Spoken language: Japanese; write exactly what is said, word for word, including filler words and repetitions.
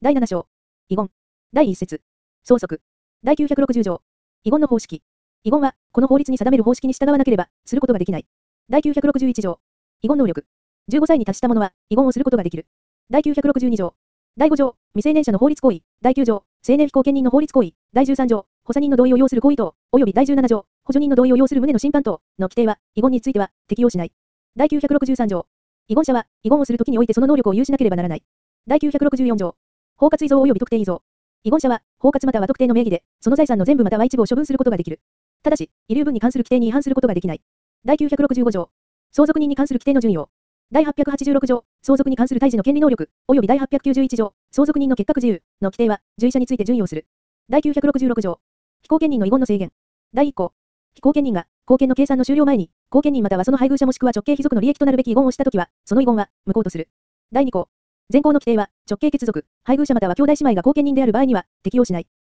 だいなな章。遺言。だいいっ節。相続。だいきゅうひゃくろくじゅう条。遺言の方式。遺言は、この法律に定める方式に従わなければ、することができない。だいきゅうひゃくろくじゅういち条。遺言能力。じゅうごさいに達した者は、遺言をすることができる。だいきゅうひゃくろくじゅうに条。だいご条。未成年者の法律行為。だいきゅう条。成年非後見人の法律行為。だいじゅうさん条。補佐人の同意を要する行為等、及びだいじゅうなな条。補助人の同意を要する旨の審判等の規定は、遺言については、適用しない。だいきゅうひゃくろくじゅうさん条。遺言者は、遺言をするときにおいてその能力を有しなければならない。だいきゅうひゃくろくじゅうよん条。包括遺贈及び特定遺贈。遺言者は、包括または特定の名義で、その財産の全部または一部を処分することができる。ただし、遺留分に関する規定に違反することができない。だいきゅうひゃくろくじゅうご条。相続人に関する規定の準用。だいはっぴゃくはちじゅうろく条。相続に関する対峙の権利能力、及びだいはっぴゃくきゅうじゅういち条。相続人の結核自由の規定は、随者について準用する。だいきゅうひゃくろくじゅうろく条。非後見人の遺言の制限。だいいっ項。非後見人が、後見の計算の終了前に、後見人またはその配偶者もしくは直系卑属の利益となるべき遺言をしたときは、その遺言は、無効とする。だいに項。前項の規定は、直系血族、配偶者または兄弟姉妹が後見人である場合には、適用しない。